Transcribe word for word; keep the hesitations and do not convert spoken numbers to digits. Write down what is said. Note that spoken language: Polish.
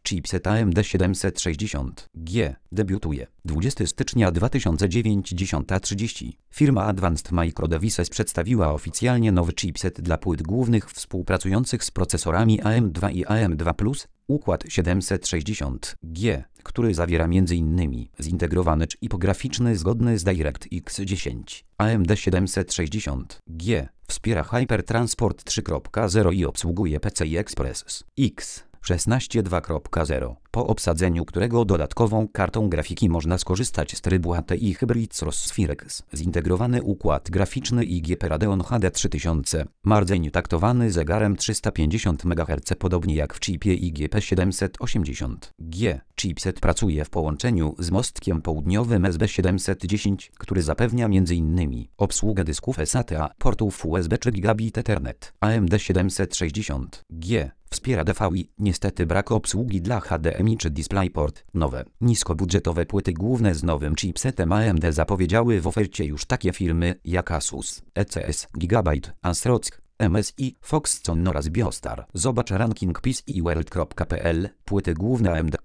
Chipset A M D siedemset sześćdziesiąt G debiutuje dwudziestego stycznia dwa tysiące dziewiątego dziesiąta trzydzieści. Firma Advanced Micro Devices przedstawiła oficjalnie nowy chipset dla płyt głównych współpracujących z procesorami A M dwa i A M dwa plus, układ siedemset sześćdziesiąt G, który zawiera między innymi zintegrowany chip graficzny zgodny z DirectX dziesięć. A M D siedemset sześćdziesiąt G wspiera HyperTransport trzy kropka zero i obsługuje P C I Express X szesnaście dwa kropka zero, po obsadzeniu którego dodatkową kartą grafiki można skorzystać z trybu A T I Hybrid Source Spherex. Zintegrowany układ graficzny i G P Radeon H D trzy tysiące, ma rdzeń taktowany zegarem trzysta pięćdziesiąt megaherców, podobnie jak w chipie I G P siedemset osiemdziesiąt G. Chipset pracuje w połączeniu z mostkiem południowym S B siedemset dziesięć, który zapewnia między innymi obsługę dysków S A T A, portów U S B czy gigabit Ethernet. A M D siedemset sześćdziesiąt G wspiera D V I, niestety brak obsługi dla H D M I czy DisplayPort. Nowe, niskobudżetowe płyty główne z nowym chipsetem A M D zapowiedziały w ofercie już takie firmy jak Asus, E C S, Gigabyte, Asrock, M S I, Foxconn oraz Biostar. Zobacz ranking P C I World kropka p l. Płyty główne A M D.